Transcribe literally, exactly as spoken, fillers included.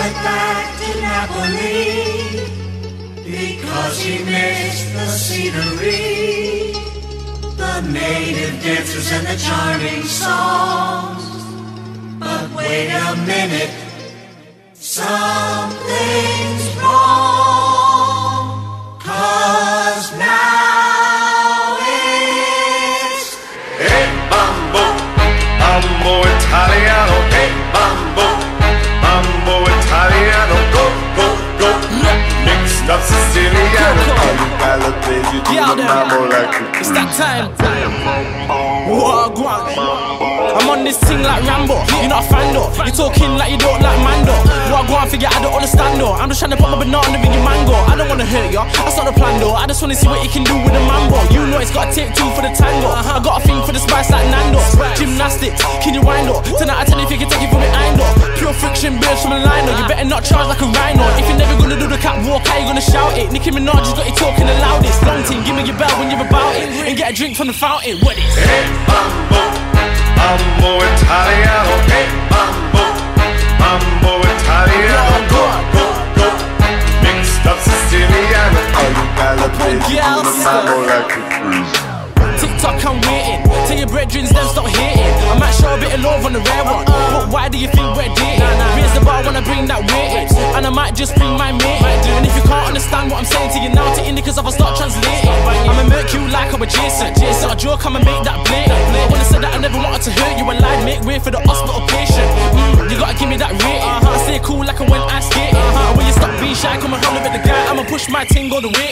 went back to Napoli because he missed the scenery, the native dancers and the charming songs. But wait a minute, something's wrong, 'cause now it's Hey Mambo, Mambo Italiano. Hey Mambo, Mambo Italiano. Go, go, go. Mixed up Siciliano. All you Galatas, you do the mambo like you. It's that time. Whoa, go on. I'm on this thing like Rambo. You're not a fan though. You're talking like you don't like Mando. What go on, figure I don't understand though. I'm just trying to put my banana in your mango. I don't wanna hurt you, that's not the plan though. I just wanna see what you can do with a mambo. You know it's gotta take two for the tango. I got a thing for the spice like Nando. Gymnastics, can you wind up? Tonight I tell you if you can take it from behind though. Pure friction, burst from the line though. You better not charge like a rhino. If you're never gonna do the catwalk, how you gonna shout it? Nicki Minaj has got you talking the loudest. Long team, give me your bell when you're about it, and get a drink from the fountain. What is? Hey Mambo, Mambo Italiano. Hey Mambo, Mambo Italiano. Go, go, go. Mixed up Siciliano. All you Galatas, you do the mambo like you crazy. TikTok, I'm waiting. Tell your brethrens, then stop hating. I might show a bit of love on the rare one, but why do you think we're dating? Raise the bar when I bring that weight, and I might just bring my mate. And if you can't understand what I'm saying to you now, take it because if I start translating, I'ma murk you like I'm a Jason. Jason, a joke, I'ma make that blatant. When I said that I never wanted to hurt you, I lied, make way for the hospital patient. Mm, you gotta give me that rating. I stay cool like I went ice skating. And when you stop being shy, come and holler at the guy, I'ma push my ting all the way.